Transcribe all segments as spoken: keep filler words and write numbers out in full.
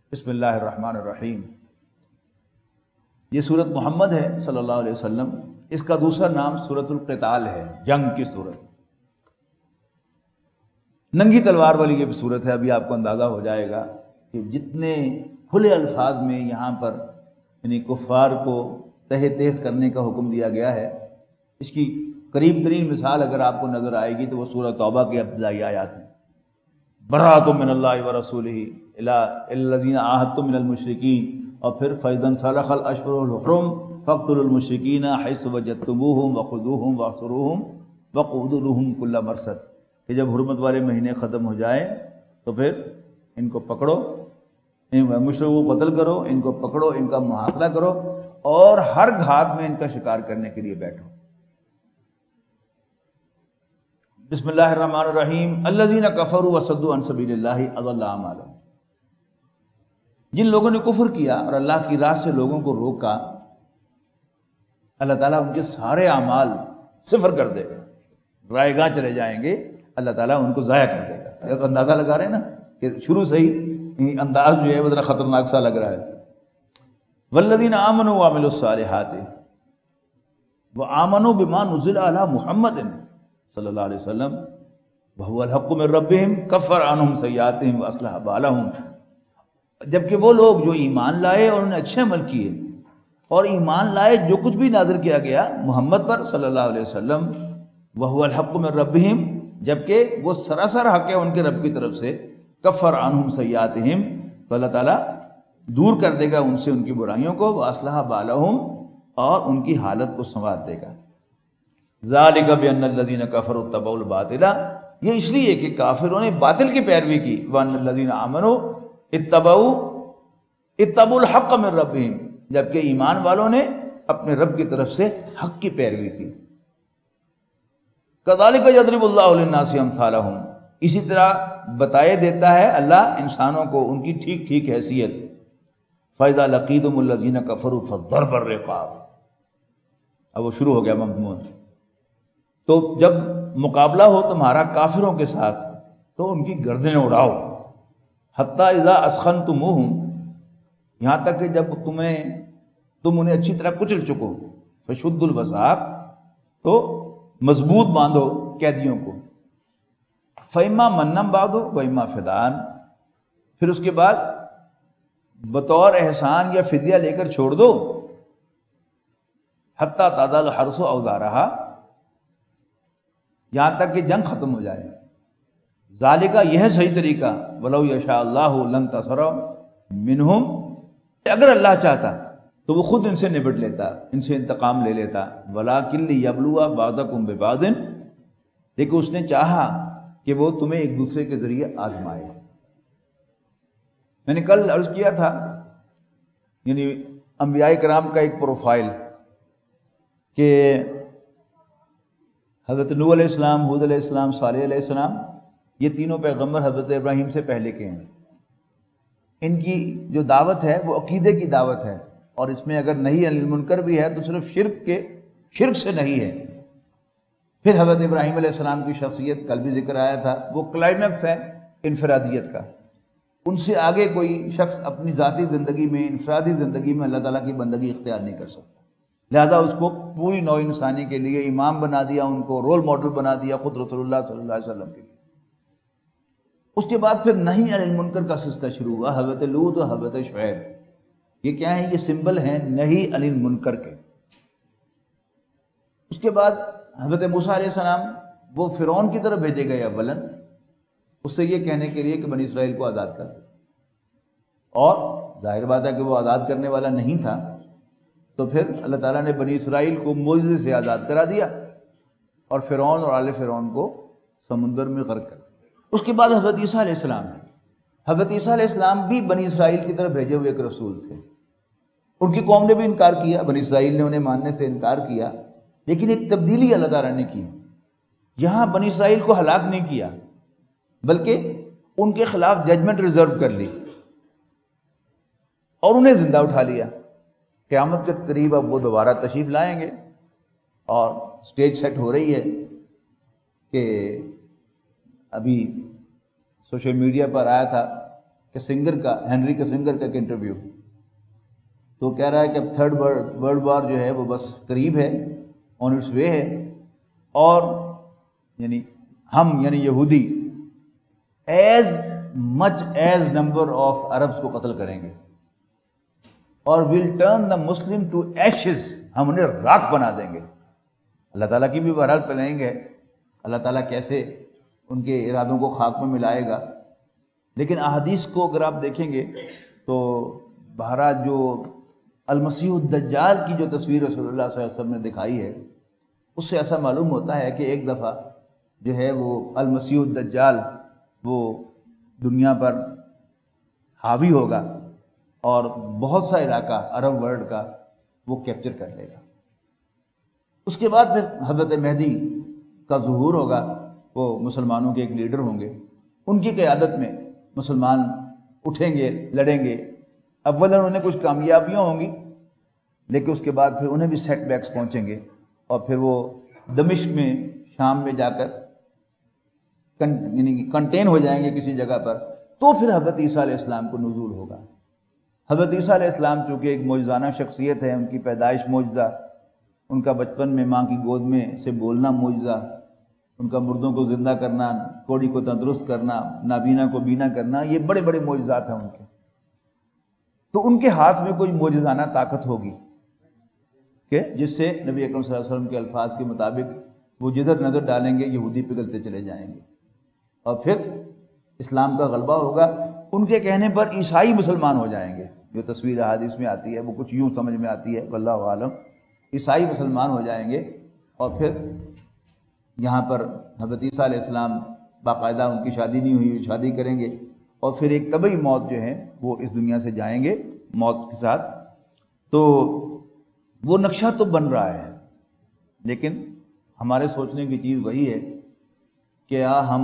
بسم اللہ الرحمن الرحیم۔ یہ سورت محمد ہے صلی اللہ علیہ وسلم، اس کا دوسرا نام سورت القتال ہے، جنگ کی سورت۔ ننگی تلوار والی یہ سورت ہے۔ ابھی آپ کو اندازہ ہو جائے گا کہ جتنے کھلے الفاظ میں یہاں پر یعنی کفار کو تہہ تیغ کرنے کا حکم دیا گیا ہے، اس کی قریب ترین مثال اگر آپ کو نظر آئے گی تو وہ سورہ توبہ کی ابتدائی آیات ہیں۔ براۃ من اللہ ورسولہ الی الذین عاہدتم من المشرکین، اور پھر فَإِذَا انسلخ الاشہر الحرم فاقتلوا المشرکین حیث وجدتموہم وخذوہم واحصروہم وقعدوا لہم کل مرصد، کہ جب حرمت والے مہینے ختم ہو جائیں تو پھر ان کو پکڑو، ان مشرکوں کو قتل کرو، ان کو پکڑو، ان کا محاصرہ کرو اور ہر گھات میں ان کا شکار کرنے کے لیے بیٹھو۔ بسم اللہ الرحمن الرحیم۔ الذین کفروا وصدوا عن سبیل اللہ اضل اعمالهم، جن لوگوں نے کفر کیا اور اللہ کی راہ سے لوگوں کو روکا، اللہ تعالیٰ ان کے سارے اعمال صفر کر دے گا، رائے گاہ چلے جائیں گے، اللہ تعالیٰ ان کو ضائع کر دے گا۔ ایک اندازہ لگا رہے ہیں نا کہ شروع سے ہی انداز جو ہے وہ ذرا خطرناک سا لگ رہا ہے۔ والذین آمنوا وعملوا الصالحات وآمنوا بما نزل علی محمد صلی اللہ علیہ وسلم وهو الحق من ربهم کفر عنہم سیئاتہم واصلح بالہم، جبکہ وہ لوگ جو ایمان لائے اور انہیں اچھے عمل کیے اور ایمان لائے جو کچھ بھی نازل کیا گیا محمد پر صلی اللہ علیہ وسلم، وهو الحق من ربهم، جبکہ وہ سراسر حق ہے ان کے رب کی طرف سے، کفر عنہم سیئاتہم، تو اللہ تعالیٰ دور کر دے گا ان سے ان کی برائیوں کو، واصلح بالہم، اور ان کی حالت کو سنوار دے گا۔ ذالک بان الذین کفروا اتبعوا الباطل، یہ اس لیے کہ کافروں نے باطل کی پیروی کی، وان الذین آمنوا اتبعوا اتبعوا الحق من ربہم، جبکہ ایمان والوں نے اپنے رب کی طرف سے حق کی پیروی کی۔ کذالک یضرب اللہ للناس امثالہم، اسی طرح بتائے دیتا ہے اللہ انسانوں کو ان کی ٹھیک ٹھیک حیثیت۔ فَإِذَا لَقِيتُمُ الَّذِينَ كَفَرُوا فَضَرْبَ الرِّقَابِ، اب وہ شروع ہو گیا مضمون۔ تو جب مقابلہ ہو تمہارا کافروں کے ساتھ تو ان کی گردنیں اڑاؤ، حتیٰ اذا اسخنتموہم، یہاں تک کہ جب تمہیں تم انہیں اچھی طرح کچل چکو، فشدوا الوثاق، تو مضبوط باندھو قیدیوں کو، فإما منًا بعد وإما فداء، پھر اس کے بعد بطور احسان یا فدیہ لے کر چھوڑ دو، حتیٰ تضع الحرث اوزارہا، یہاں تک کہ جنگ ختم ہو جائے۔ ذالک، یہ ہے صحیح طریقہ، ولو یشاء اللہ لانتصر منہم، اگر اللہ چاہتا تو وہ خود ان سے نبٹ لیتا، ان سے انتقام لے لیتا، ولکن لیبلوا بعضکم ببعض، لیکن اس نے چاہا کہ وہ تمہیں ایک دوسرے کے ذریعے آزمائے۔ میں نے کل عرض کیا تھا یعنی انبیاء کرام کا ایک پروفائل، کہ حضرت نوح علیہ السلام، ہود علیہ السلام، صالح علیہ السلام، یہ تینوں پیغمبر حضرت ابراہیم سے پہلے کے ہیں۔ ان کی جو دعوت ہے وہ عقیدے کی دعوت ہے، اور اس میں اگر نہیں عن المنکر بھی ہے تو صرف شرک کے شرک سے نہیں ہے۔ پھر حضرت ابراہیم علیہ السلام کی شخصیت کل بھی ذکر آیا تھا، وہ کلائمیکس ہے انفرادیت کا۔ ان سے آگے کوئی شخص اپنی ذاتی زندگی میں، انفرادی زندگی میں اللہ تعالیٰ کی بندگی اختیار نہیں کر سکتا، لہذا اس کو پوری نوع انسانی کے لیے امام بنا دیا، ان کو رول ماڈل بنا دیا خود رسول اللہ صلی اللہ علیہ وسلم کے لیے۔ اس کے بعد پھر نہی عن المنکر کا سلسلہ شروع ہوا، حضرت لوط اور حضرت شعیب، یہ کیا ہیں؟ یہ سمبل ہیں نہی عن المنکر کے۔ اس کے بعد حضرت موسیٰ علیہ السلام وہ فرعون کی طرف بھیجے گئے اولاً، اس سے یہ کہنے کے لیے کہ بنی اسرائیل کو آزاد کر، اور ظاہر بات ہے کہ وہ آزاد کرنے والا نہیں تھا، تو پھر اللہ تعالیٰ نے بنی اسرائیل کو معجزے سے آزاد کرا دیا، اور فرعون اور آل فرعون کو سمندر میں غرق کر دیا۔ اس کے بعد حضرت عیسیٰ علیہ السلام، حضرت عیسیٰ علیہ السلام بھی بنی اسرائیل کی طرف بھیجے ہوئے ایک رسول تھے۔ ان کی قوم نے بھی انکار کیا، بنی اسرائیل نے انہیں ماننے سے انکار کیا، لیکن ایک تبدیلی اللہ تعالیٰ نے کی، یہاں بنی اسرائیل کو ہلاک نہیں کیا بلکہ ان کے خلاف ججمنٹ ریزرو کر لی اور انہیں زندہ اٹھا لیا۔ قیامت کے قریب اب وہ دوبارہ تشریف لائیں گے، اور سٹیج سیٹ ہو رہی ہے کہ ابھی سوشل میڈیا پر آیا تھا کہ کسنگر کا، ہنری کسنگر کا ایک انٹرویو، تو کہہ رہا ہے کہ اب تھرڈ ورلڈ وار جو ہے وہ بس قریب ہے، آن اٹس وے ہے، اور یعنی ہم یعنی یہودی as much as number of Arabs کو قتل کریں گے، اور will turn the Muslim to ashes, ہم انہیں راکھ بنا دیں گے۔ اللہ تعالیٰ کی بھی بہرحال پلائیں گے، اللہ تعالیٰ کیسے ان کے ارادوں کو خاک میں ملائے گا، لیکن احادیث کو اگر آپ دیکھیں گے تو بہرحال جو المسیح الدجال کی جو تصویر رسول اللہ صلی اللہ علیہ وسلم نے دکھائی ہے، اس سے ایسا معلوم ہوتا ہے کہ ایک دفعہ جو ہے وہ المسیح الدجال وہ دنیا پر حاوی ہوگا اور بہت سا علاقہ عرب ورلڈ کا وہ کیپچر کر لے گا۔ اس کے بعد پھر حضرت مہدی کا ظہور ہوگا، وہ مسلمانوں کے ایک لیڈر ہوں گے، ان کی قیادت میں مسلمان اٹھیں گے، لڑیں گے۔ اولاً انہیں کچھ کامیابیاں ہوں گی، لیکن اس کے بعد پھر انہیں بھی سیٹ بیکس پہنچیں گے، اور پھر وہ دمشق میں، شام میں جا کر یعنی کنٹین ہو جائیں گے کسی جگہ پر، تو پھر حضرت عیسیٰ علیہ السلام کو نزول ہوگا۔ حضرت عیسیٰ علیہ السلام چونکہ ایک معجزانہ شخصیت ہے، ان کی پیدائش معجزہ، ان کا بچپن میں ماں کی گود میں سے بولنا معجزہ، ان کا مردوں کو زندہ کرنا، کوڑی کو تندرست کرنا، نابینا کو بینا کرنا، یہ بڑے بڑے معجزات ہیں ان کے۔ تو ان کے ہاتھ میں کوئی معجزانہ طاقت ہوگی کہ جس سے نبی اکرم صلی اللہ علیہ وسلم کے الفاظ کے مطابق وہ جدھر نظر ڈالیں گے یہودی پگھلتے چلے جائیں گے، اور پھر اسلام کا غلبہ ہوگا۔ ان کے کہنے پر عیسائی مسلمان ہو جائیں گے، جو تصویر احادیث میں آتی ہے وہ کچھ یوں سمجھ میں آتی ہے، واللہ عالم، عیسائی مسلمان ہو جائیں گے، اور پھر یہاں پر حضرت عیسیٰ علیہ السلام باقاعدہ، ان کی شادی نہیں ہوئی، شادی کریں گے، اور پھر ایک طبعی موت جو ہے وہ اس دنیا سے جائیں گے موت کے ساتھ۔ تو وہ نقشہ تو بن رہا ہے، لیکن ہمارے سوچنے کی چیز وہی ہے کہ کیا ہم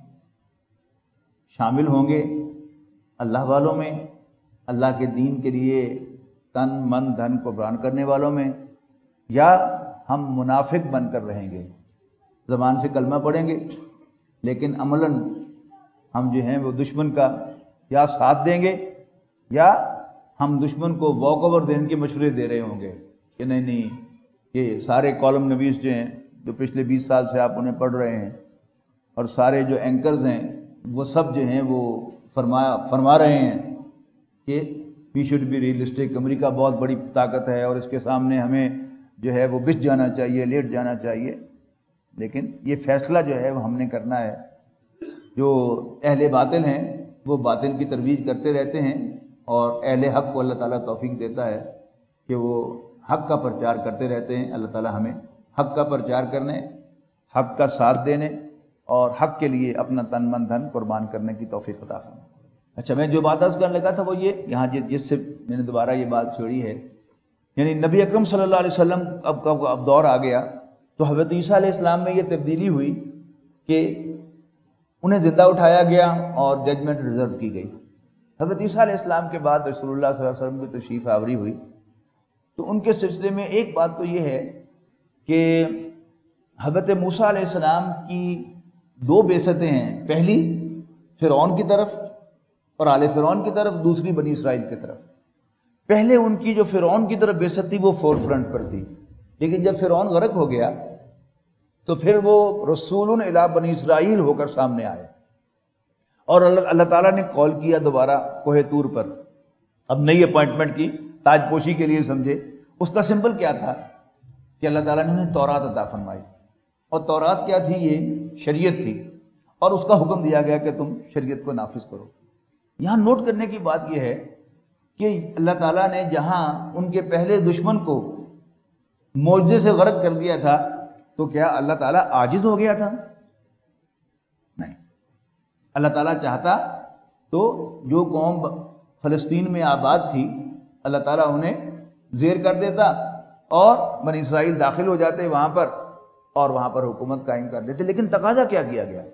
شامل ہوں گے اللہ والوں میں، اللہ کے دین کے لیے تن من دھن قربان کرنے والوں میں، یا ہم منافق بن کر رہیں گے، زبان سے کلمہ پڑھیں گے لیکن عملاً ہم جو ہیں وہ دشمن کا یا ساتھ دیں گے، یا ہم دشمن کو واک اوور دینے کے مشورے دے رہے ہوں گے کہ نہیں نہیں یہ سارے کالم نویس جو ہیں، جو پچھلے بیس سال سے آپ انہیں پڑھ رہے ہیں، اور سارے جو اینکرز ہیں وہ سب جو ہیں وہ فرمایا فرما رہے ہیں کہ وی شوڈ بی ریئلسٹک، امریکہ بہت بڑی طاقت ہے اور اس کے سامنے ہمیں جو ہے وہ بچ جانا چاہیے، لیٹ جانا چاہیے۔ لیکن یہ فیصلہ جو ہے وہ ہم نے کرنا ہے۔ جو اہل باطل ہیں وہ باطل کی ترویج کرتے رہتے ہیں، اور اہل حق کو اللہ تعالیٰ توفیق دیتا ہے کہ وہ حق کا پرچار کرتے رہتے ہیں۔ اللہ تعالیٰ ہمیں حق کا پرچار کرنے، حق کا ساتھ دینے اور حق کے لیے اپنا تن من دھن قربان کرنے کی توفیق عطا فرمائے۔ اچھا، میں جو بات عرض کرنے لگا تھا وہ یہ، یہاں جس سے میں نے دوبارہ یہ بات چھوڑی ہے، یعنی نبی اکرم صلی اللہ علیہ وسلم اب اب اب دور آ گیا تو حضرت عیسیٰ علیہ السلام میں یہ تبدیلی ہوئی کہ انہیں زندہ اٹھایا گیا اور ججمنٹ ریزرو کی گئی۔ حضرت عیسیٰ علیہ السلام کے بعد رسول اللہ صلی اللہ علیہ وسلم کی تشریف آوری ہوئی، تو ان کے سلسلے میں ایک بات تو یہ ہے کہ حضرت موسیٰ علیہ السلام کی دو بعثتیں ہیں، پہلی فرعون کی طرف اور آل فرعون کی طرف، دوسری بنی اسرائیل کی طرف۔ پہلے ان کی جو فرعون کی طرف بعثت تھی وہ فور فرنٹ پر تھی، لیکن جب فرعون غرق ہو گیا تو پھر وہ رسول الی بنی اسرائیل ہو کر سامنے آئے، اور اللہ اللہ تعالیٰ نے کال کیا دوبارہ کوہ طور پر، اب نئی اپوائنٹمنٹ کی، تاج پوشی کے لیے سمجھے۔ اس کا سمبل کیا تھا کہ اللہ تعالیٰ نے انہیں تورات عطا فرمائی، اور تورات کیا تھی؟ یہ شریعت تھی، اور اس کا حکم دیا گیا کہ تم شریعت کو نافذ کرو۔ یہاں نوٹ کرنے کی بات یہ ہے کہ اللہ تعالیٰ نے جہاں ان کے پہلے دشمن کو معجزے سے غرق کر دیا تھا، تو کیا اللہ تعالیٰ عاجز ہو گیا تھا؟ نہیں، اللہ تعالیٰ چاہتا تو جو قوم فلسطین میں آباد تھی اللہ تعالیٰ انہیں زیر کر دیتا اور بنی اسرائیل داخل ہو جاتے وہاں پر اور وہاں پر حکومت قائم کر دیتے، لیکن تقاضا کیا کیا گیا؟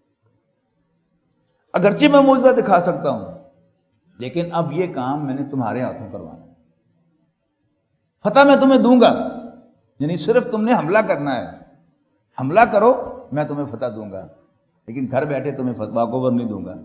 اگرچہ میں معجزہ دکھا سکتا ہوں لیکن اب یہ کام میں نے تمہارے ہاتھوں کروانا ہے، فتح میں تمہیں دوں گا، یعنی صرف تم نے حملہ کرنا ہے، حملہ کرو میں تمہیں فتح دوں گا، لیکن گھر بیٹھے تمہیں فتح کو نہیں دوں گا۔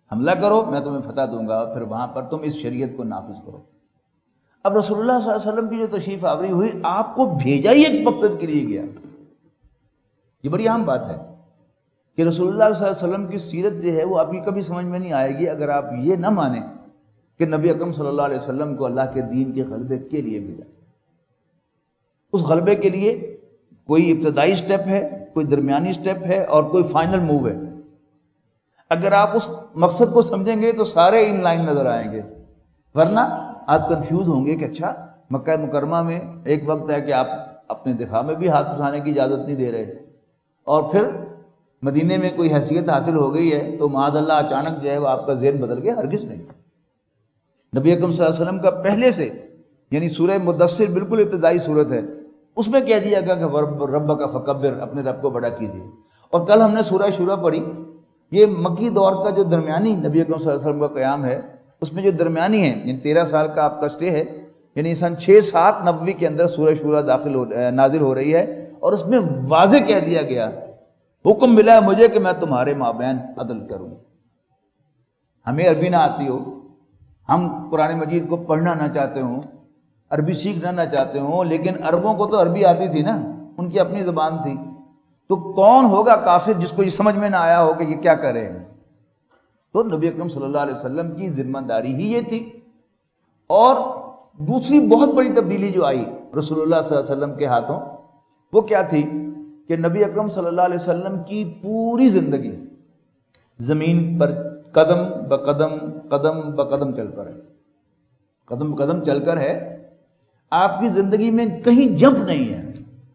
حملہ کرو میں تمہیں فتح دوں گا، اور پھر وہاں پر تم اس شریعت کو نافذ کرو۔ اب رسول اللہ صلی اللہ علیہ وسلم کی جو تشریف آوری ہوئی، آپ کو بھیجا ہی ایک مقصد کے لیے گیا۔ یہ بڑی اہم بات ہے کہ رسول اللہ صلی اللہ علیہ وسلم کی سیرت جو ہے وہ آپ کی کبھی سمجھ میں نہیں آئے گی اگر آپ یہ نہ مانیں کہ نبی اکرم صلی اللہ علیہ وسلم کو اللہ کے دین کے غلبے کے لیے بھیجا۔ اس غلبے کے لیے کوئی ابتدائی سٹیپ ہے، کوئی درمیانی سٹیپ ہے، اور کوئی فائنل موو ہے۔ اگر آپ اس مقصد کو سمجھیں گے تو سارے ان لائن نظر آئیں گے، ورنہ آپ کنفیوز ہوں گے کہ اچھا مکہ مکرمہ میں ایک وقت ہے کہ آپ اپنے دفاع میں بھی ہاتھ اٹھانے کی اجازت نہیں دے رہے، اور پھر مدینے میں کوئی حیثیت حاصل ہو گئی ہے تو معاذ اللہ اچانک جو ہے وہ آپ کا ذہن بدل گیا۔ ہرگز نہیں۔ نبی اکرم صلی اللہ علیہ وسلم کا پہلے سے، یعنی سورہ مدثر بالکل ابتدائی صورت ہے، اس میں کہہ دیا گیا کہ رب کا فکبر، اپنے رب کو بڑا کیجیے۔ اور کل ہم نے سورہ شورى پڑھی، یہ مکی دور کا جو درمیانی نبی اکرم صلی اللہ علیہ وسلم کا قیام ہے، اس میں جو درمیانی ہے، یعنی تیرہ سال کا آپ کا سٹے ہے، یعنی سن چھ سات نبوی کے اندر سورہ شورى داخل ہو نازل ہو رہی ہے، اور اس میں واضح کہہ دیا گیا، حکم ملا ہے مجھے کہ میں تمہارے مابین عدل کروں۔ ہمیں عربی نہ آتی ہو، ہم قرآن مجید کو پڑھنا نہ چاہتے ہوں، عربی سیکھنا نہ چاہتے ہوں، لیکن عربوں کو تو عربی آتی تھی نا، ان کی اپنی زبان تھی، تو کون ہوگا کافر جس کو یہ سمجھ میں نہ آیا ہو کہ یہ کیا کر رہے ہیں؟ تو نبی اکرم صلی اللہ علیہ وسلم کی ذمہ داری ہی یہ تھی۔ اور دوسری بہت بڑی تبدیلی جو آئی رسول اللہ صلی اللہ علیہ وسلم کے ہاتھوں، وہ کیا تھی کہ نبی اکرم صلی اللہ علیہ وسلم کی پوری زندگی زمین پر قدم بقدم قدم بقدم چل کر ہے، قدم بقدم چل کر ہے، آپ کی زندگی میں کہیں جمپ نہیں ہے۔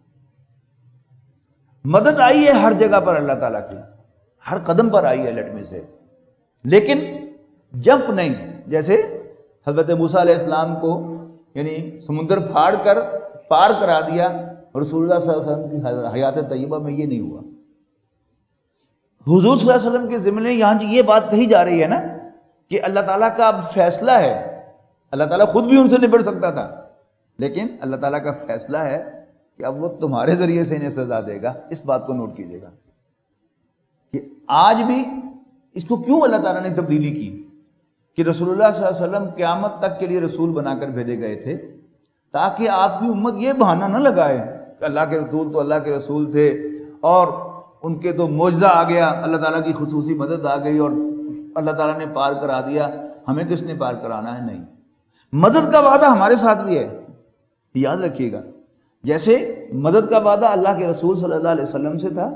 مدد آئی ہے ہر جگہ پر اللہ تعالیٰ کی، ہر قدم پر آئی ہے لیٹ می سے، لیکن جمپ نہیں۔ جیسے حضرت موسیٰ علیہ السلام کو یعنی سمندر پھاڑ کر پار کرا دیا، رسول اللہ صلی اللہ علیہ وسلم کی حیات طیبہ میں یہ نہیں ہوا۔ حضور صلی اللہ علیہ وسلم کے ضمن یہاں یہ بات کہی جا رہی ہے نا کہ اللہ تعالیٰ کا اب فیصلہ ہے، اللہ تعالیٰ خود بھی ان سے نبٹ سکتا تھا، لیکن اللہ تعالیٰ کا فیصلہ ہے کہ اب وہ تمہارے ذریعے سے انہیں سزا دے گا۔ اس بات کو نوٹ کیجیے گا کہ آج بھی اس کو کیوں اللہ تعالیٰ نے تبدیلی کی کہ رسول اللہ صلی اللہ علیہ وسلم قیامت تک کے لیے رسول بنا کر بھیجے گئے تھے، تاکہ آپ کی امت یہ بہانہ نہ لگائے کہ اللہ کے رسول تو اللہ کے رسول تھے اور ان کے تو معجزہ آ گیا، اللہ تعالیٰ کی خصوصی مدد آ گئی اور اللہ تعالیٰ نے پار کرا دیا، ہمیں کس نے پار کرانا ہے؟ نہیں، مدد کا وعدہ ہمارے ساتھ بھی ہے، یاد رکھیے گا۔ جیسے مدد کا وعدہ اللہ کے رسول صلی اللہ علیہ وسلم سے تھا،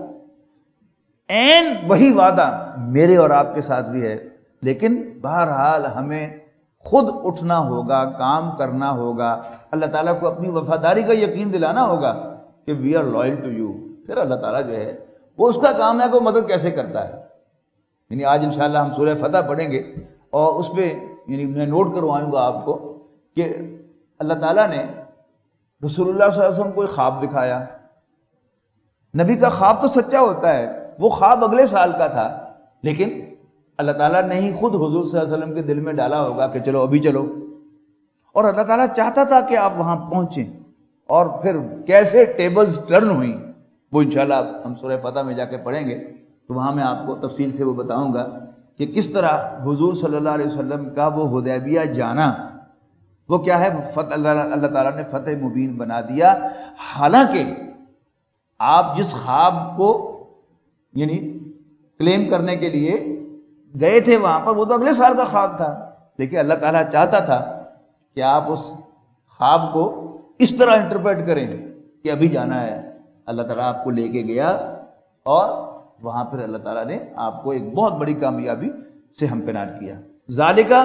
عین وہی وعدہ میرے اور آپ کے ساتھ بھی ہے، لیکن بہرحال ہمیں خود اٹھنا ہوگا، کام کرنا ہوگا، اللہ تعالیٰ کو اپنی وفاداری کا یقین دلانا ہوگا کہ we are loyal to you. پھر اللہ تعالیٰ جو ہے وہ اس کا کام ہے کہ وہ مدد کیسے کرتا ہے۔ یعنی آج انشاءاللہ ہم سورہ فتح پڑھیں گے اور اس پہ یعنی میں نوٹ کرواؤں گا آپ کو کہ اللہ تعالیٰ نے رسول اللہ صلی اللہ علیہ وسلم کو ایک خواب دکھایا۔ نبی کا خواب تو سچا ہوتا ہے، وہ خواب اگلے سال کا تھا، لیکن اللہ تعالیٰ نے ہی خود حضور صلی اللہ علیہ وسلم کے دل میں ڈالا ہوگا کہ چلو ابھی چلو، اور اللہ تعالیٰ چاہتا تھا کہ آپ وہاں پہنچیں، اور پھر کیسے ٹیبلز ٹرن ہوئیں وہ انشاءاللہ ہم سورہ فتح میں جا کے پڑھیں گے، تو وہاں میں آپ کو تفصیل سے وہ بتاؤں گا کہ کس طرح حضور صلی اللہ علیہ وسلم کا وہ حدیبیہ جانا وہ کیا ہے، فتح اللہ تعالیٰ نے فتح مبین بنا دیا۔ حالانکہ آپ جس خواب کو یعنی کلیم کرنے کے لیے گئے تھے وہاں پر، وہ تو اگلے سال کا خواب تھا، لیکن اللہ تعالیٰ چاہتا تھا کہ آپ اس خواب کو اس طرح انٹرپریٹ کریں کہ ابھی جانا ہے۔ اللہ تعالیٰ آپ کو لے کے گیا اور وہاں پھر اللہ تعالیٰ نے آپ کو ایک بہت بڑی کامیابی سے ہمکنار کیا۔ ذالکہ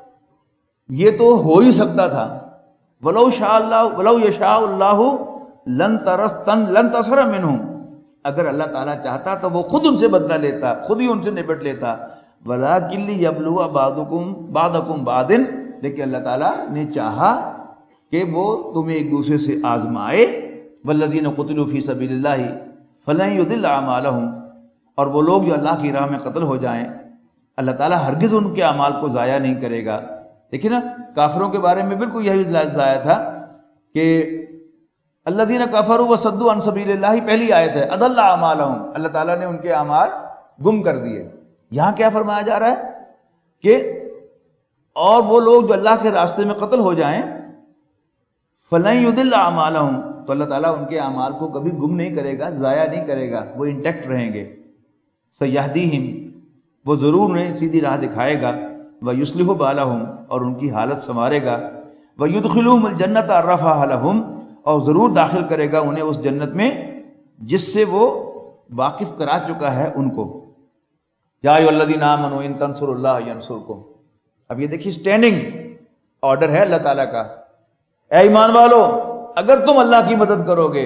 یہ تو ہو ہی سکتا تھا، ولو شاء اللہ ولو یشاء اللہ لن ترستن لن تصر منہم، اگر اللہ تعالیٰ چاہتا تو وہ خود ان سے بدلہ لیتا، خود ہی ان سے نپٹ لیتا۔ وَلَٰكِن لِيَبْلُوَ بَعْضُكُمْ بَعْضَكُمْ بَعْضٍ، لیکن اللہ تعالیٰ نے چاہا کہ وہ تمہیں ایک دوسرے سے آزمائے۔ وَالَّذِينَ قُتِلُوا فِي سَبِيلِ اللَّهِ فَلَن يُضِلَّ أَعْمَالَهُمْ، اور وہ لوگ جو اللہ کی راہ میں قتل ہو جائیں اللہ تعالیٰ ہرگز ان کے اعمال کو ضائع نہیں کرے گا۔ دیکھیں نا، کافروں کے بارے میں بالکل یہی ضائع تھا کہ الذین کفروا وصدوا عن سبیل اللہ، پہلی آیت ہے، اضل اعمالہم، اللہ تعالیٰ نے ان کے اعمال گم کر دیے۔ یہاں کیا فرمایا جا رہا ہے کہ اور وہ لوگ جو اللہ کے راستے میں قتل ہو جائیں فَلَن يُضِلَّ أَعْمَالَهُمْ، تو اللہ تعالیٰ ان کے اعمال کو کبھی گم نہیں کرے گا، ضائع نہیں کرے گا، وہ انٹیکٹ رہیں گے. سَيَهْدِيهِمْ، وہ ضرور انہیں سیدھی راہ دکھائے گا. وَيُصْلِحُ بَالَهُمْ، اور ان کی حالت سنوارے گا. وَيُدْخِلُهُمُ الْجَنَّةَ عَرَّفَهَا لَهُمْ، اور ضرور داخل کرے گا انہیں اس جنت میں جس سے وہ واقف کرا چکا ہے ان کو. یا ایھا الذین آمنوا ان تنصروا اللہ ینصرکم. اب یہ دیکھیے اسٹینڈنگ آرڈر ہے اللہ تعالیٰ کا، اے ایمان والو اگر تم اللہ کی مدد کرو گے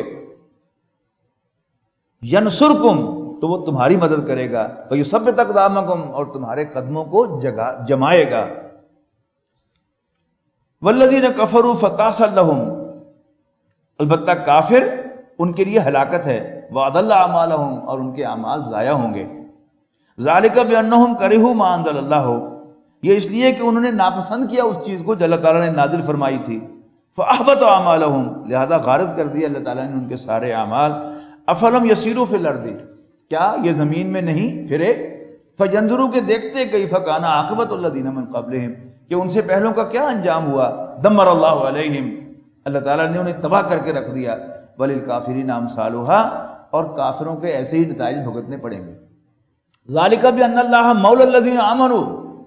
ینصرکم، تو وہ تمہاری مدد کرے گا. ویثبت اقدامکم، اور تمہارے قدموں کو جگہ جمائے گا. والذین کفروا فتعصى لهم، البتہ کافر ان کے لیے ہلاکت ہے. وَأَضَلَّ أَعْمَالَهُمْ، اور ان کے اعمال ضائع ہوں گے. ذَلِكَ بِأَنَّهُمْ كَرِهُوا مَا أَنزَلَ اللَّهُ، یہ اس لیے کہ انہوں نے ناپسند کیا اس چیز کو جو اللہ تعالیٰ نے نازل فرمائی تھی. فَأَحْبَطَ أَعْمَالَهُمْ، لہذا غارت کر دیا اللہ تعالیٰ نے ان کے سارے اعمال. أَفَلَمْ يَسِيرُوا فِي الْأَرْضِ، کیا یہ زمین میں نہیں پھرے؟ فَيَنْظُرُوا، کہ دیکھتے كَيْفَ كَانَ عَاقِبَةُ الَّذِينَ مِن قَبْلِهِمْ، کہ ان سے پہلوں کا کیا انجام ہوا. دَمَّرَ اللَّهُ عَلَيْهِمْ، اللہ تعالیٰ نے انہیں تباہ کر کے رکھ دیا. وَلِلْكَافِرِينَ أَمْثَالُهَا، اور کافروں کے ایسے ہی نتائج بھگتنے پڑیں گے. ذَلِكَ بِأَنَّ اللَّهَ مَوْلَى الَّذِينَ آمَنُوا،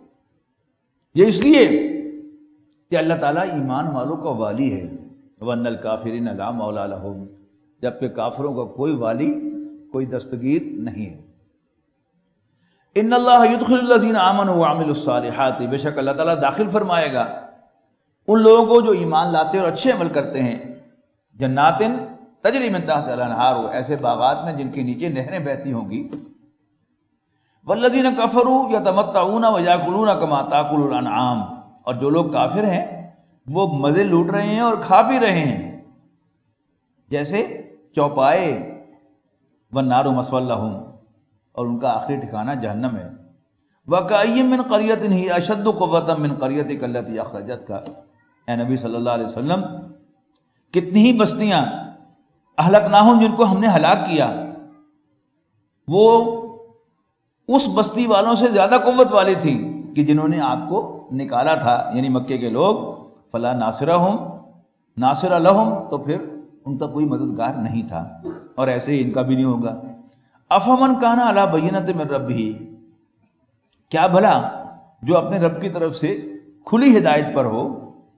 یہ اس لیے کہ اللہ تعالیٰ ایمان والوں کا والی ہے. وَأَنَّ الْكَافِرِينَ لَا مَوْلَى لَهُمْ، جبکہ کافروں کا کوئی والی، کوئی دستگیر نہیں ہے. ان اللہ یدخل الذین آمنوا وعملوا الصالحات، بے شک اللہ تعالیٰ داخل فرمائے گا ان لوگوں کو جو ایمان لاتے اور اچھے عمل کرتے ہیں. جنات تجری من تحت الانہار، ایسے باغات میں جن کے نیچے نہریں بہتی ہوں گی. والذین کفروا یتمتعون ویاکلون کما تاکل الانعام، اور جو لوگ کافر ہیں وہ مزے لوٹ رہے ہیں اور کھا بھی رہے ہیں جیسے چوپائے. والنار مثوی لہم، اور ان کا آخری ٹھکانہ جہنم ہے. وَكَأَيٍّ مِّن قَرْيَةٍ هِیَ أَشَدُّ قُوَّةً مِّن قَرْيَتِكَ الَّتِی أَخْرَجَتْكَ، اے نبی صلی اللہ علیہ وسلم کتنی ہی بستیاں اہلکناہم، جن کو ہم نے ہلاک کیا، وہ اس بستی والوں سے زیادہ قوت والی تھی کہ جنہوں نے آپ کو نکالا تھا، یعنی مکے کے لوگ. فلا ناصرہم ناصر لہم، تو پھر ان کا کوئی مددگار نہیں تھا، اور ایسے ہی ان کا بھی نہیں ہوگا. افمن کان علی بینۃ من ربہ، کیا بھلا جو اپنے رب کی طرف سے کھلی ہدایت پر ہو.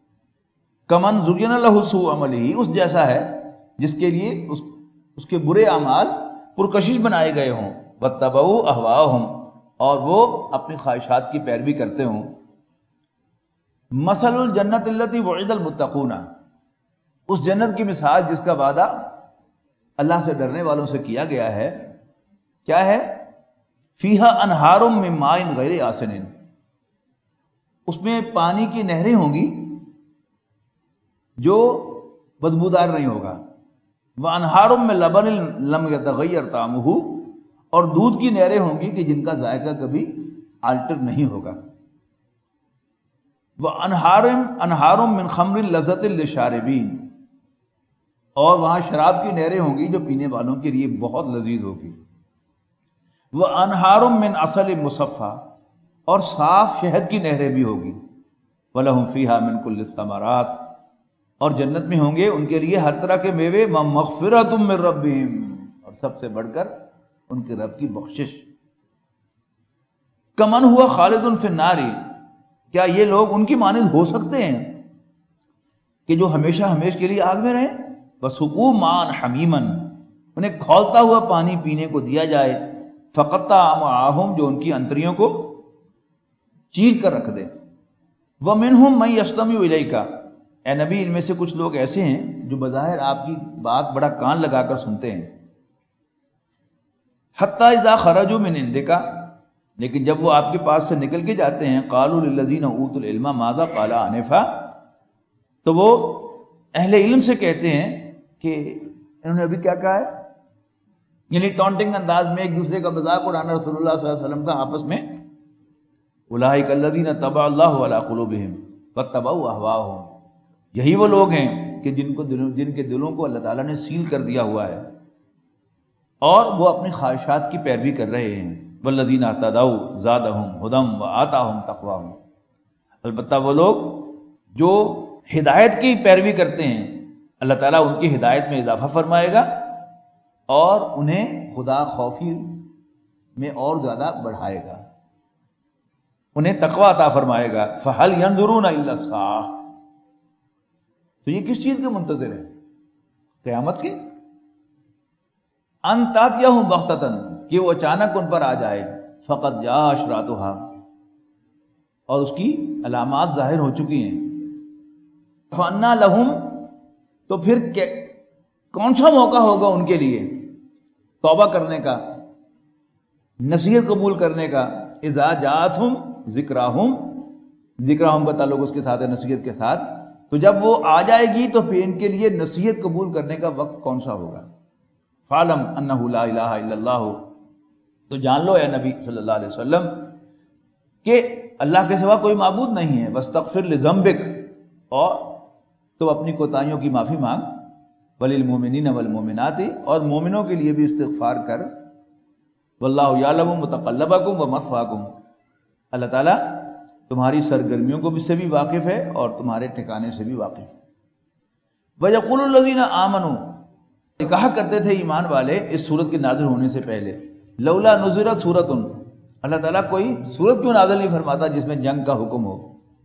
کمن زین لہ سوء عملہ، اس جیسا ہے جس کے لیے اس, اس کے برے اعمال پرکشش بنائے گئے ہوں. واتبعوا اہواءہم، اور وہ اپنی خواہشات کی پیروی کرتے ہوں. مثل الجنت التی وعد المتقون، اس جنت کی مثال جس کا وعدہ اللہ سے ڈرنے والوں سے کیا گیا ہے، کیا ہے؟ فیہا انہار من ماء غیر آسن، اس میں پانی کی نہریں ہوں گی جو بدبودار نہیں ہوگا. وانہار من لبن لم یتغیر طعمہ، اور دودھ کی نہریں ہوں گی کہ جن کا ذائقہ کبھی آلٹر نہیں ہوگا. وانہار انہار من خمر لذۃ للشاربین، اور وہاں شراب کی نہریں ہوں گی جو پینے والوں کے لیے بہت لذیذ ہوگی. وانہار من عسل مصفی، اور صاف شہد کی نہریں بھی ہوگی. ولہم فیہا من کل الثمرات، اور جنت میں ہوں گے ان کے لیے ہر طرح کے میوے. مغفرۃ من ربہم، اور سب سے بڑھ کر ان کے رب کی بخشش. کمن ہوا خالد فی النار، کیا یہ لوگ ان کی مانند ہو سکتے ہیں کہ جو ہمیشہ ہمیش کے لیے آگ میں رہیں. وسقوا ماء حمیما، انہیں کھولتا ہوا پانی پینے کو دیا جائے. فقطع امعاءہم، جو ان کی انتریوں کو چیر کر رکھ دے. ومنہم من یستمع الیک، اے نبی ان میں سے کچھ لوگ ایسے ہیں جو بظاہر آپ کی بات بڑا کان لگا کر سنتے ہیں. حتی اذا خرجوا من عندک، لیکن جب وہ آپ کے پاس سے نکل کے جاتے ہیں. قالوا للذین اوتوا العلم ماذا قال آنفا، تو وہ اہل علم سے کہتے ہیں کہ انہوں نے ابھی کیا کہا ہے، یعنی ٹونٹنگ انداز میں ایک دوسرے کا مذاق اڑانا رسول اللہ صلی اللہ علیہ وسلم کا آپس میں. اولئک الذین طبع اللہ علی قلوبہم واتبعوا اہواءہم، یہی وہ لوگ ہیں کہ جن کو دلوں جن کے دلوں کو اللہ تعالیٰ نے سیل کر دیا ہوا ہے اور وہ اپنی خواہشات کی پیروی کر رہے ہیں. والذین اہتدوا زادہم ھدی وآتاہم تقواہم، البتہ وہ لوگ جو ہدایت کی پیروی کرتے ہیں اللہ تعالیٰ ان کی ہدایت میں اضافہ فرمائے گا اور انہیں خدا خوفی میں اور زیادہ بڑھائے گا، انہیں تقویٰ عطا فرمائے گا۔ فَهَلْ يَنظُرُونَ إِلَّا السَّاعَةَ، تو یہ کس چیز کے منتظر ہے؟ قیامت کے، ان تاتیہم بغتۃ، کہ وہ اچانک ان پر آ جائے، فقط جاء اشراطھا، اور اس کی علامات ظاہر ہو چکی ہیں۔ فَأَنَّىٰ لَهُمْ، تو پھر کون سا موقع ہوگا ان کے لیے توبہ کرنے کا، نصیحت قبول کرنے کا؟ اذا جاءتہم ذکراہم، ذکراہم کا تعلق اس کے ساتھ ہے نصیحت کے ساتھ، تو جب وہ آ جائے گی تو پھر ان کے لیے نصیحت قبول کرنے کا وقت کون سا ہوگا؟ فَعْلَمْ أَنَّهُ لَا إِلَٰهَ إِلَّا اللَّهُ، تو جان لو اے نبی صلی اللہ علیہ وسلم کہ اللہ کے سوا کوئی معبود نہیں ہے۔ وَاسْتَغْفِرْ لِذَنبِكَ، اور تو اپنی کوتاہیوں کی معافی مانگ، وَلِلْمُؤْمِنِينَ وَالْمُؤْمِنَاتِ، اور مومنوں کے لیے بھی استغفار کر، وَاللَّهُ يَعْلَمُ مُتَقَلَّبَكُمْ وَمَثْوَاكُمْ، اللہ تعالیٰ تمہاری سرگرمیوں کو بھی سے بھی واقف ہے اور تمہارے ٹھکانے سے بھی واقف ہے۔ وَيَقُولُ الَّذِينَ آمَنُوا، کہا کرتے تھے ایمان والے اس سورت کے نازل ہونے سے پہلے، لولا نزلت سورۃ، اللہ تعالیٰ کوئی سورت کیوں نازل نہیں فرماتا جس میں جنگ کا حکم ہو؟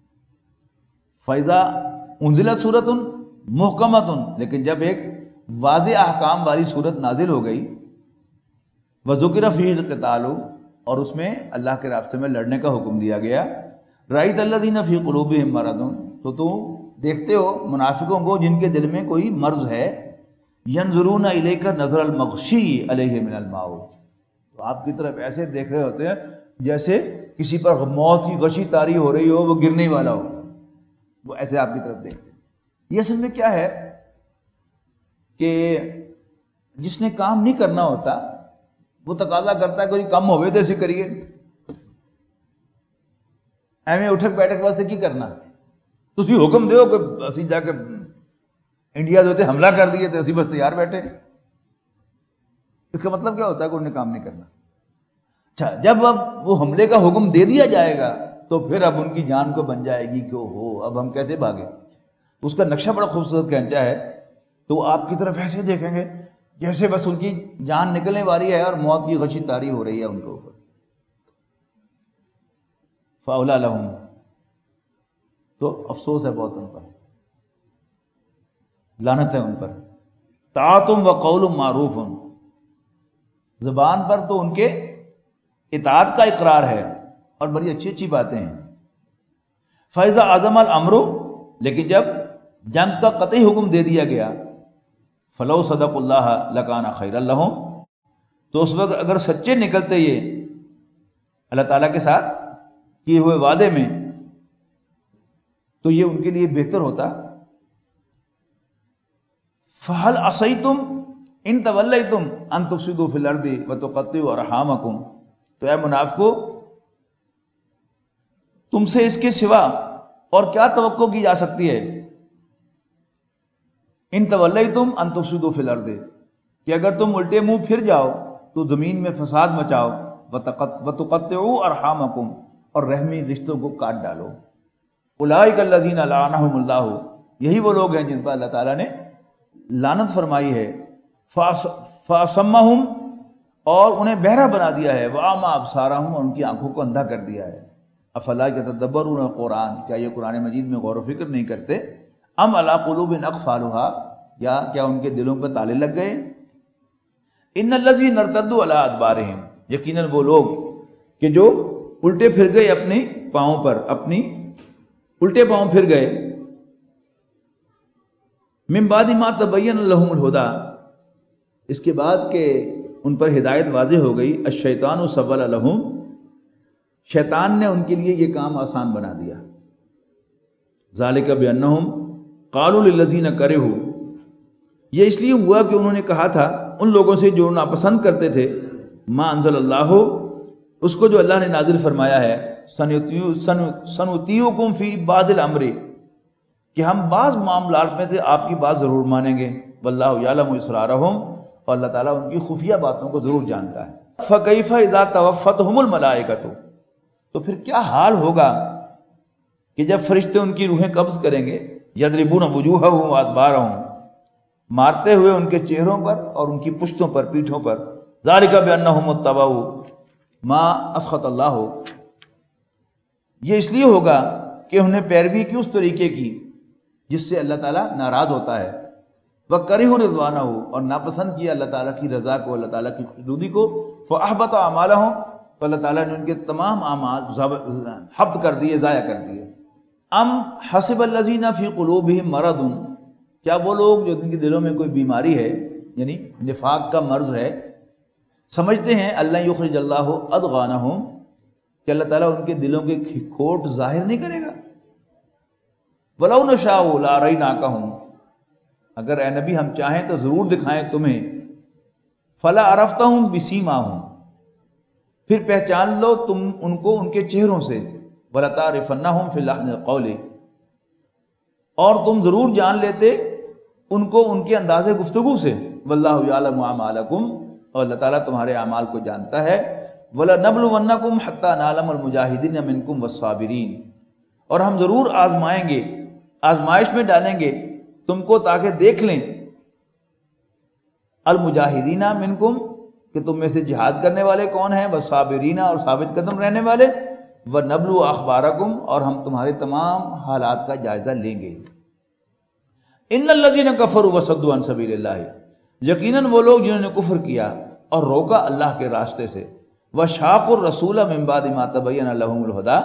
فَإِذَا أُنزِلَتْ سُورَةٌ مُحْكَمَةٌ، لیکن جب ایک واضح احکام والی سورت نازل ہو گئی، وَذُكِرَ فِيهِ الْقِتَالُ، اور اس میں اللہ کے راستے میں لڑنے کا حکم دیا گیا، رَأَيْتَ الَّذِينَ فِي قُلُوبِهِم مَرَضٌ، تو تو دیکھتے ہو منافقوں کو جن کے دل میں کوئی مرض ہے، يَنظُرُونَ إِلَيْكَ نَظْرَ الْمَغْشِيِّ عَلَيْهِ مِنَ الْمَوْتِ، تو آپ کی طرف ایسے دیکھ رہے ہوتے ہیں جیسے کسی پر موت کی غشی طاری ہو رہی ہو، وہ گرنے والا ہو، وہ ایسے آپ کی طرف دیکھتے ہیں۔ یہ اصل میں کیا ہے کہ جس نے کام نہیں کرنا ہوتا وہ تقاضا کرتا ہے کوئی کم ہوئے تو ایسے کریے، ایویں اٹھک بیٹھک واسطے کی کرنا، تسی حکم دیو کہ اسی جا کے انڈیا جو ہوتے حملہ کر دیے تو اسی بس تیار بیٹھے، اس کا مطلب کیا ہوتا ہے کہ انہیں کام نہیں کرنا۔ اچھا، جب اب وہ حملے کا حکم دے دیا جائے گا تو پھر اب ان کی جان کو بن جائے گی کہ ہو اب ہم کیسے بھاگیں۔ اس کا نقشہ بڑا خوبصورت کھینچا ہے، تو وہ آپ کی طرف ایسے دیکھیں گے جیسے بس ان کی جان نکلنے والی ہے اور موت کی غشی طاری ہو رہی ہے ان کے اوپر۔ فَأَوْلَىٰ لَهُمْ، تو افسوس ہے بہت ان پر، لعنت ہے ان پر۔ طاعتم وقول معروف، زبان پر تو ان کے اطاعت کا اقرار ہے اور بڑی اچھی اچھی باتیں ہیں۔ فَإِذَا عَزَمَ الْأَمْرُ، لیکن جب جنگ کا قطعی حکم دے دیا گیا، فَلَوْ صَدَقُوا اللَّهَ لَكَانَ خَيْرًا لَهُمْ، تو اس وقت اگر سچے نکلتے یہ اللہ تعالیٰ کے ساتھ کیے ہوئے وعدے میں تو یہ ان کے لیے بہتر ہوتا۔ فَهَلْ عَصَيْتُمْ إِن تَوَلَّيْتُمْ أَن تُفْسِدُوا فِي الْأَرْضِ وَتُقَطِّعُوا أَرْحَامَكُمْ، تو اے منافقو، تم سے اس کے سوا اور کیا توقع کی جا سکتی ہے؟ ان تولیتم ان تفسدوا فی الارض، کہ اگر تم الٹے منہ پھر جاؤ تو زمین میں فساد مچاؤ، وتقطعوا ارحامکم، اور رحمی رشتوں کو کاٹ ڈالو۔ اولئک الذین لعنہم اللہ، یہی وہ لوگ ہیں جن پر اللہ تعالیٰ نے لعنت فرمائی ہے۔ فاصمہم، اور انہیں بہرا بنا دیا ہے، واعمی ابصارہم، اور ان کی آنکھوں کو اندھا کر دیا ہے۔ افلا یتدبرون القرآن، کیا یہ قرآن مجید میں غور و فکر نہیں کرتے؟ ام علی قلوب اقفالھا، یا کیا ان کے دلوں پر تالے لگ گئے؟ ان الذین ارتدوا علی ادبارہم، یقیناً وہ لوگ کہ جو الٹے پھر گئے اپنے پاؤں پر، اپنی الٹے پاؤں پھر گئے، من بعد ما تبین لہم الہدی، اس کے بعد کہ ان پر ہدایت واضح ہو گئی، الشیطان سول لہم، شیطان نے ان کے لیے یہ کام آسان بنا دیا۔ ذالک بانہم قالوا للذین کرہوا، یہ اس لیے ہوا کہ انہوں نے کہا تھا ان لوگوں سے جو ناپسند کرتے تھے، ما انزل اللہ، اس کو جو اللہ نے نازل فرمایا ہے، سنطیعکم فی بعض الامر، کہ ہم بعض معاملات میں تھے آپ کی بات ضرور مانیں گے، واللہ یعلم اسرارہم، اور اللہ تعالیٰ ان کی خفیہ باتوں کو ضرور جانتا ہے۔ فَكَيْفَ إِذَا تَوَفَّتْهُمُ الْمَلَائِكَةُ، تو پھر کیا حال ہوگا کہ جب فرشتے ان کی روحیں قبض کریں گے. یضربون وجوہہم وادبارہم، مارتے ہوئے ان کے چہروں پر اور ان کی پشتوں پر، پیٹھوں پر. ذالک بانہم اتبعوا ما اسخط اللہ، یہ اس لیے ہوگا کہ انہوں نے پیروی کی اس طریقے کی جس سے اللہ تعالیٰ ناراض ہوتا ہے. وَكَرِهُ رِضْوَانَهُ، اور ناپسند کیا اللہ تعالیٰ کی رضا کو، اللہ تعالیٰ کی خوشنودی کو. فَأَحْبَطَ أَعْمَالَهُمْ، تو اللہ تعالیٰ نے ان کے تمام اعمال حبط کر دیے، ضائع کر دیے. ام حسب الذین فی قلوبہم مرض، کیا وہ لوگ جو جن کے دلوں میں کوئی بیماری ہے، یعنی نفاق کا مرض ہے، سمجھتے ہیں اللہ یخرج اللہ اضغانہم، کہ اللہ تعالیٰ ان کے دلوں کے کھوٹ ظاہر نہیں کرے گا. وَلَوْ نَشَاءُ لَأَرَيْنَاكَهُمْ، اگر اے نبی ہم چاہیں تو ضرور دکھائیں تمہیں. فَلَا عَرَفْتَهُمْ بِسِیمَاهُمْ، پھر پہچان لو تم ان کو ان کے چہروں سے. وَلَتَعْرِفَنَّهُمْ فِي لَحْنِ الْقَوْلِ، اور تم ضرور جان لیتے ان کو ان کے انداز گفتگو سے. وَاللَّهُ يَعْلَمُ أَعْمَالَكُمْ، اور اللہ تعالیٰ تمہارے اعمال کو جانتا ہے. وَلَنَبْلُوَنَّكُمْ حَتَّى نَعْلَمَ الْمُجَاهِدِينَ مِنْكُمْ وَالصَّابِرِينَ، اور ہم ضرور آزمائیں گے، آزمائش میں ڈالیں گے تم کو تاکہ دیکھ لیں المجاہدین منکم، کہ تم میں سے جہاد کرنے والے کون ہیں، والصابرین، اور ثابت قدم رہنے والے. وَنَبْلُوَ أَخْبَارَكُمْ، اور ہم تمہارے تمام حالات کا جائزہ لیں گے. إِنَّ الَّذِينَ كَفَرُوا وَصَدُّوا عَن سَبِيلِ اللَّهِ، یقیناً وہ لوگ جنہوں نے کفر کیا اور روکا اللہ کے راستے سے. وَشَاقُوا الرَّسُولَ مِن بَعْدِ مَا تَبَيَّنَ لَهُمُ الْهُدَىٰ،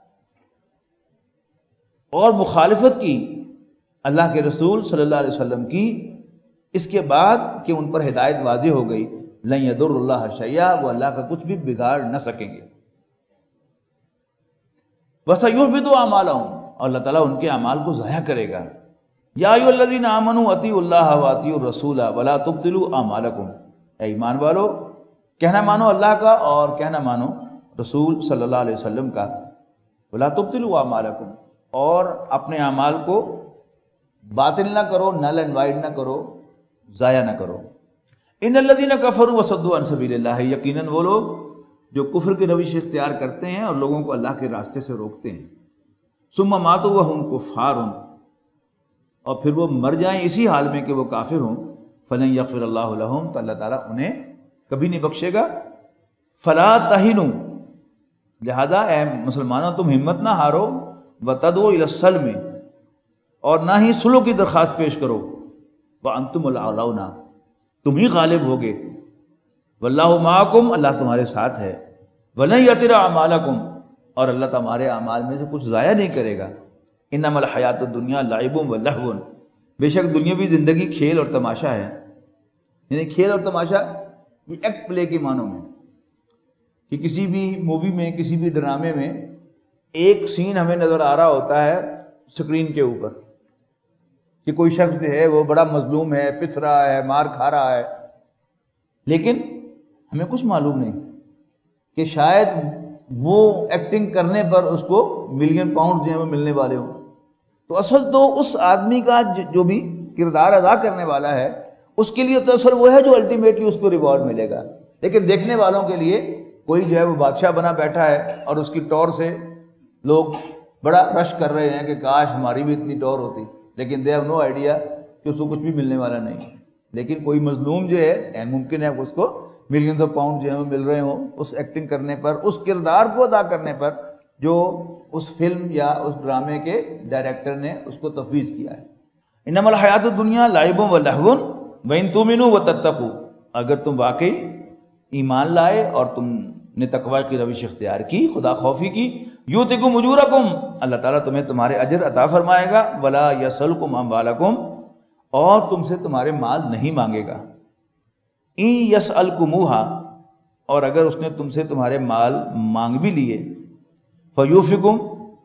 اور مخالفت کی اللہ کے رسول صلی اللہ علیہ وسلم کی اس کے بعد کہ ان پر ہدایت واضح ہو گئی. لن یضر اللہ شیئا، وہ اللہ کا کچھ بھی بگاڑ نہ سکیں گے. وسیحبط اعمالهم، اور اللہ تعالیٰ ان کے اعمال کو ضائع کرے گا. یا ایھا الذین آمنوا اطیعوا اللہ واطیعوا الرسول ولا تبطلوا اعمالکم، اے ایمان والو کہنا مانو اللہ کا اور کہنا مانو رسول صلی اللہ علیہ وسلم کا. ولا تبطلوا اعمالکم، اور اپنے اعمال کو باطل نہ کرو، نل اینڈ وائڈ نہ کرو، ضائع نہ کرو. ان الذین کفروا وصدوا عن سبیل اللہ، یقیناً وہ لوگ جو کفر کی روش اختیار کرتے ہیں اور لوگوں کو اللہ کے راستے سے روکتے ہیں. ثم ماتوا وهم کفار، اور پھر وہ مر جائیں اسی حال میں کہ وہ کافر ہوں. فلن یغفر اللہ لهم، تو اللہ تعالیٰ انہیں کبھی نہیں بخشے گا. فلا تہنوا، لہذا اے مسلمانوں تم ہمت نہ ہارو. وتدعوا الی السلم، اور نہ ہی صلح کی درخواست پیش کرو. وانتم الاعلون، تم ہی غالب ہوگے. واللہ معکم، اللہ تمہارے ساتھ ہے. ولن یتر اعمالکم، اور اللہ تمہارے اعمال میں سے کچھ ضائع نہیں کرے گا. انما الحیات الدنیا لعب و لہو، بے شک دنیاوی زندگی کھیل اور تماشا ہے. یعنی کھیل اور تماشا یہ ایکٹ پلے کے معنوں میں، کہ کسی بھی مووی میں، کسی بھی ڈرامے میں ایک سین ہمیں نظر آ رہا ہوتا ہے اسکرین کے اوپر، کہ کوئی شخص جو ہے وہ بڑا مظلوم ہے، پس رہا ہے، مار کھا رہا ہے، لیکن ہمیں کچھ معلوم نہیں کہ شاید وہ ایکٹنگ کرنے پر اس کو ملین پاؤنڈ جو ہیں وہ ملنے والے ہوں. تو اصل تو اس آدمی کا جو بھی کردار ادا کرنے والا ہے اس کے لیے تو اصل وہ ہے جو الٹیمیٹلی اس کو ریوارڈ ملے گا. لیکن دیکھنے والوں کے لیے کوئی جو ہے وہ بادشاہ بنا بیٹھا ہے اور اس کی ٹور سے لوگ بڑا رش کر رہے ہیں کہ کاش ہماری بھی اتنی ٹور ہوتی، لیکن دے ہیو نو آئیڈیا کہ اس کو کچھ بھی ملنے والا نہیں. لیکن کوئی مظلوم جو ہے ممکن ہے اس کو ملینز آف پاؤنڈ جو ہیں وہ مل رہے ہوں اس ایکٹنگ کرنے پر، اس کردار کو ادا کرنے پر جو اس فلم یا اس ڈرامے کے ڈائریکٹر نے اس کو تفویض کیا ہے. انما الحیات الدنیا لعب و لہو وان تؤمنوا وتتقوا، اگر تم واقعی ایمان لائے اور تم نے تقوی کی روش اختیار کی، خدا خوفی کی، یؤتکم اجورکم، اللہ تعالیٰ تمہیں تمہارے اجر عطا فرمائے گا. ولا یسلکم اموالکم، اور تم سے تمہارے مال نہیں مانگے گا. ان یسألکموہا، اور اگر اس نے تم سے تمہارے مال مانگ بھی لیے، فیوفکم،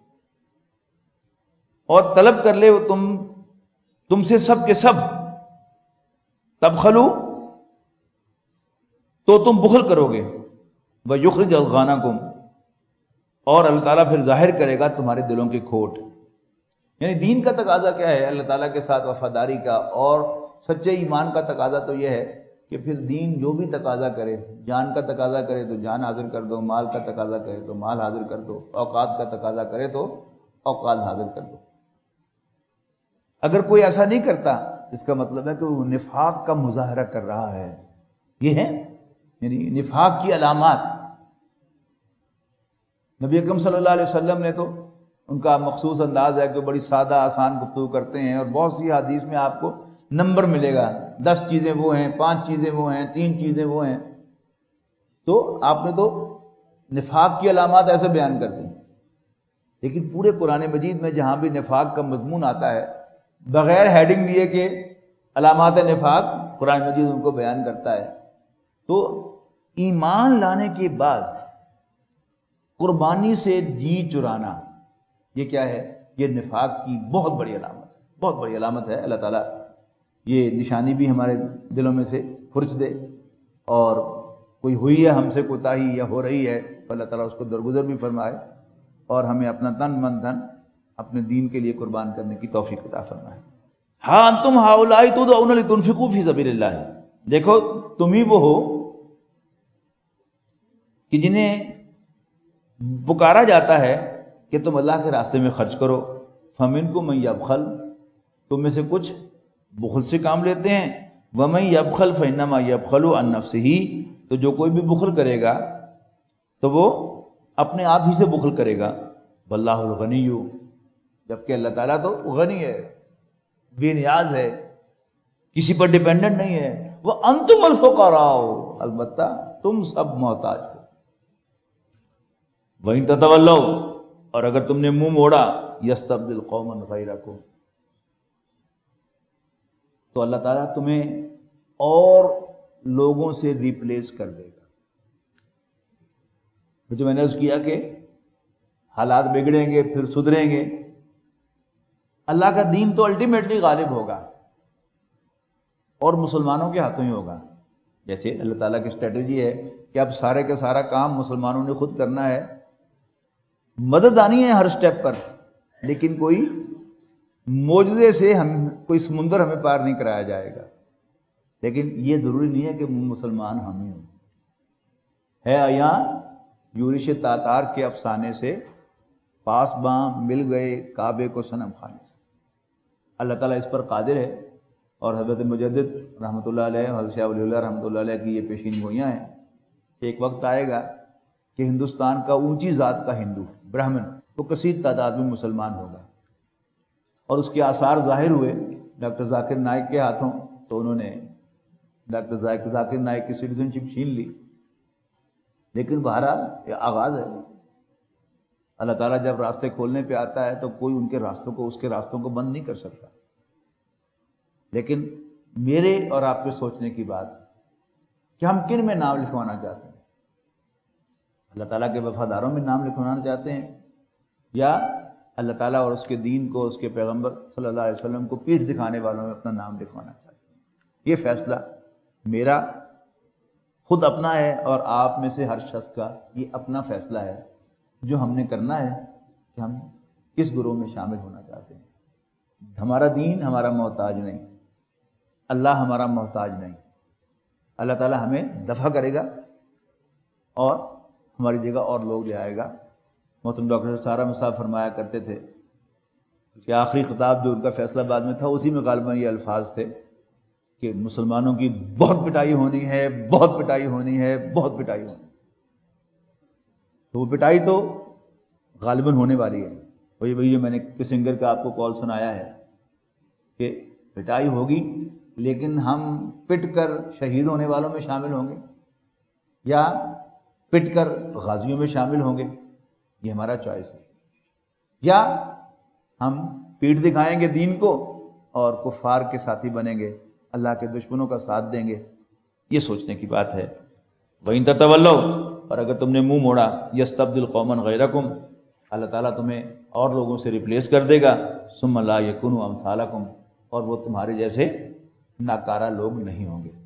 اور طلب کر لے وہ تم تم سے سب کے سب، تبخلو، تو تم بخل کرو گے. ویخرج اضغانکم، اور اللہ تعالیٰ پھر ظاہر کرے گا تمہارے دلوں کے کھوٹ. یعنی دین کا تقاضا کیا ہے؟ اللہ تعالیٰ کے ساتھ وفاداری کا، اور سچے ایمان کا تقاضا تو یہ ہے کہ پھر دین جو بھی تقاضا کرے، جان کا تقاضا کرے تو جان حاضر کر دو، مال کا تقاضا کرے تو مال حاضر کر دو، اوقات کا تقاضا کرے تو اوقات حاضر کر دو۔ اگر کوئی ایسا نہیں کرتا اس کا مطلب ہے کہ وہ نفاق کا مظاہرہ کر رہا ہے۔ یہ ہے یعنی نفاق کی علامات۔ نبی اکرم صلی اللہ علیہ وسلم نے تو ان کا مخصوص انداز ہے کہ بڑی سادہ آسان گفتگو کرتے ہیں، اور بہت سی حدیث میں آپ کو نمبر ملے گا، دس چیزیں وہ ہیں، پانچ چیزیں وہ ہیں، تین چیزیں وہ ہیں۔ تو آپ نے تو نفاق کی علامات ایسے بیان کر دی، لیکن پورے قرآن مجید میں جہاں بھی نفاق کا مضمون آتا ہے بغیر ہیڈنگ دیے کہ علامات نفاق، قرآن مجید ان کو بیان کرتا ہے۔ تو ایمان لانے کے بعد قربانی سے جی چرانا، یہ کیا ہے؟ یہ نفاق کی بہت بڑی علامت ہے، بہت بڑی علامت ہے۔ اللہ تعالیٰ یہ نشانی بھی ہمارے دلوں میں سے کھرچ دے، اور کوئی ہوئی ہے ہم سے کوتاہی یا ہو رہی ہے تو اللہ تعالیٰ اس کو درگزر بھی فرمائے، اور ہمیں اپنا تن من دھن اپنے دین کے لیے قربان کرنے کی توفیق عطا فرمائے۔ ہاں انتم ہؤلاء تدعون لتنفقوا فی سبیل اللہ، دیکھو تم ہی وہ ہو کہ جنہیں پکارا جاتا ہے کہ تم اللہ کے راستے میں خرچ کرو۔ فمنکم من یبخل، تم میں سے کچھ بخل سے کام لیتے ہیں۔ ومن یبخل فانما یبخل عن نفسہ، تو جو کوئی بھی بخل کرے گا تو وہ اپنے آپ ہی سے بخل کرے گا۔ واللہ الغنی، جبکہ اللہ تعالیٰ تو غنی ہے، بے نیاز ہے، کسی پر ڈیپینڈنٹ نہیں ہے۔ وانتم الفقراء، البتہ تم سب محتاج ہو۔ وَإِن تَتَوَلَّوْا، اور اگر تم نے منہ موڑا، یستبدل قوما غیرکم، تو اللہ تعالیٰ تمہیں اور لوگوں سے ریپلیس کر دے گا۔ جو میں نے عرض کیا کہ حالات بگڑیں گے پھر سدھریں گے، اللہ کا دین تو الٹیمیٹلی غالب ہوگا اور مسلمانوں کے ہاتھوں ہی ہوگا۔ جیسے اللہ تعالیٰ کی اسٹریٹجی ہے کہ اب سارے کا سارا کام مسلمانوں نے خود کرنا ہے، مدد آنی ہے ہر سٹیپ پر، لیکن کوئی معجزے سے ہم کوئی سمندر ہمیں پار نہیں کرایا جائے گا۔ لیکن یہ ضروری نہیں ہے کہ مسلمان ہم ہی ہوں۔ ہے عیاں یورش تاتار کے افسانے سے، پاس باں مل گئے کعبے کو صنم خانے سے۔ اللہ تعالیٰ اس پر قادر ہے، اور حضرت مجدد رحمۃ اللہ علیہ، حضرت شاہ ولی اللہ رحمۃ اللہ علیہ کی یہ پیشین گوئیاں ہیں کہ ایک وقت آئے گا کہ ہندوستان کا اونچی ذات کا ہندو برہمن وہ کثیر تعداد میں مسلمان ہوگا، اور اس کے آثار ظاہر ہوئے ڈاکٹر ذاکر نائک کے ہاتھوں، تو انہوں نے ڈاکٹر ذاکر نائک کی سٹیزن شپ چھین لی۔ لیکن بہرحال یہ آغاز ہے، اللہ تعالیٰ جب راستے کھولنے پہ آتا ہے تو کوئی ان کے راستوں کو اس کے راستوں کو بند نہیں کر سکتا۔ لیکن میرے اور آپ کے سوچنے کی بات کہ ہم کن میں نام لکھوانا چاہتے ہیں؟ اللہ تعالیٰ کے وفاداروں میں نام لکھوانا چاہتے ہیں، یا اللہ تعالیٰ اور اس کے دین کو، اس کے پیغمبر صلی اللہ علیہ وسلم کو پیٹھ دکھانے والوں میں اپنا نام لکھوانا چاہتے ہیں؟ یہ فیصلہ میرا خود اپنا ہے، اور آپ میں سے ہر شخص کا یہ اپنا فیصلہ ہے جو ہم نے کرنا ہے کہ ہم کس گروہ میں شامل ہونا چاہتے ہیں۔ ہمارا دین ہمارا محتاج نہیں، اللہ ہمارا محتاج نہیں۔ اللہ تعالیٰ ہمیں دفع کرے گا اور ہماری جگہ اور لوگ لے آئے گا۔ محترم ڈاکٹر سارا مصعب فرمایا کرتے تھے کہ آخری خطاب جو ان کا فیصلہ آباد میں تھا، اسی میں غالباً یہ الفاظ تھے کہ مسلمانوں کی بہت پٹائی ہونی ہے، بہت پٹائی ہونی ہے، بہت پٹائی ہونی ہے۔ تو وہ پٹائی تو غالباً ہونے والی ہے۔ وہی وہی جو میں نے کس سنگر کا آپ کو کال سنایا ہے کہ پٹائی ہوگی، لیکن ہم پٹ کر شہید ہونے والوں میں شامل ہوں گے یا پٹ کر غازیوں میں شامل ہوں گے، یہ ہمارا چوائس ہے۔ یا ہم پیٹھ دکھائیں گے دین کو اور کفار کے ساتھی بنیں گے، اللہ کے دشمنوں کا ساتھ دیں گے، یہ سوچنے کی بات ہے۔ وَإِن تَتَوَلَّوْا، اور اگر تم نے منہ موڑا، یستبدل قوما غیرکم، اللہ تعالیٰ تمہیں اور لوگوں سے ریپلیس کر دے گا، ثم لا یکونوا امثالکم، اور وہ تمہارے جیسے ناکارہ لوگ نہیں ہوں گے۔